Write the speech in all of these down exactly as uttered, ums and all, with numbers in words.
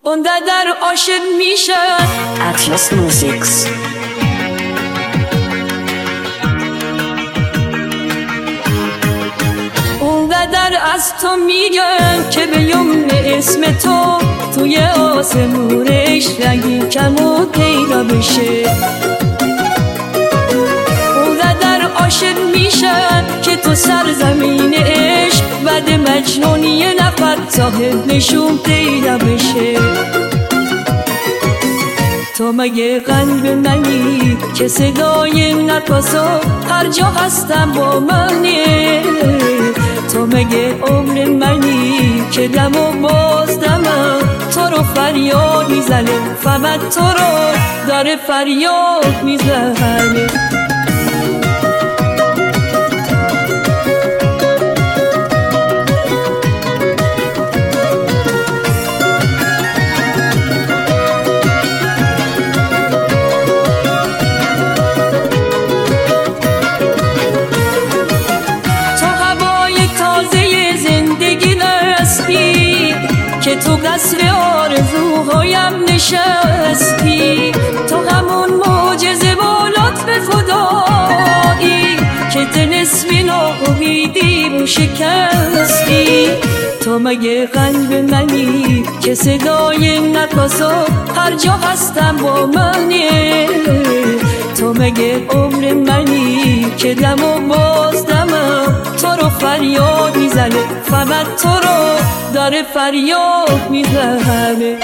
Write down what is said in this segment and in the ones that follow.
اونقدر عاشق میشن Atlas Musics. اونقدر از تو میگم که به یمن اسم تو توی آسمونش رنگی کم و پیدا بشه. اونقدر عاشق میشن که تو سرزمین عشق بعد مجنون یه نفر صاحب نشون پیدا بشه. تو مگه قلب منی که صدای نفسو هر جا هستم با منه؟ تو مگه عمر منی که دم و باز دمم تو رو فریاد میزنه، فقط تو رو داره فریاد میزنه. که تو قصر آرزوهایم نشستی، تو همون معجزه و لطف خدایی که طلسم ناامیدی رو شکستی. تو مگه قلب منی که صدای نفسو هر جا هستم با منه؟ تو مگه عمر منی که دم و باز دمم تو رو فریاد میزنه، فقط تو رو داره فریاد میزنه.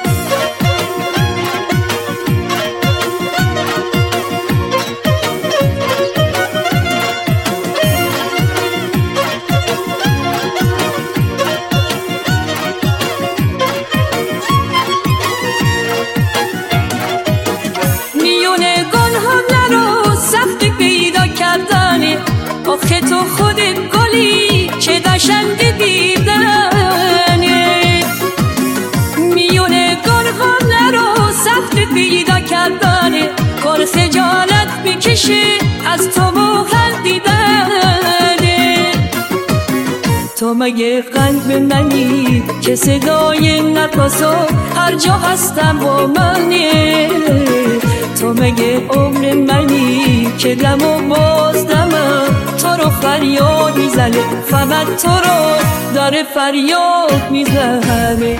میونه گناهم نرو سخت پیدا کردنه، آخه تو خودت گلی چه قشنگ دیدنه. میونه گناهم نرو سخت پیدا کردنه، کار خجالت میکشه از تو و خندیدنه. تو مگه قلب منی که صدای نفسو هر جا هستم با منه؟ تو مگه عمر منی که دم و باز دمم تو رو فریاد میزنه، فقط تو رو داره فریاد میزنه.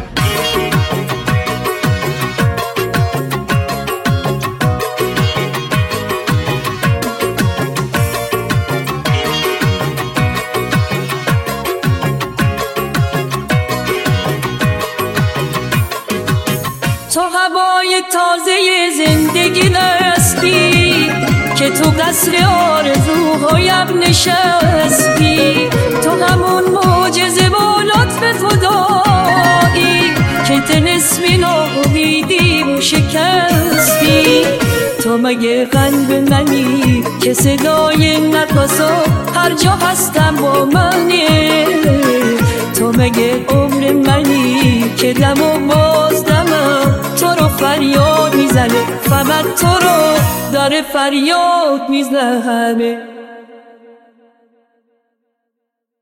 تو هوای تازه زندگی نستی که تو قصر آرزوهایم نشستی، تو همون معجزه و لطف خدایی که طلسم ناامیدی رو شکستی. تو مگه قلب منی که صدای نفسو هر جا هستم با منه؟ تو مگه عمر منی که دم و باز دمم تو رو فریاد میزنه، فقط تو رو داره فریاد میزنه.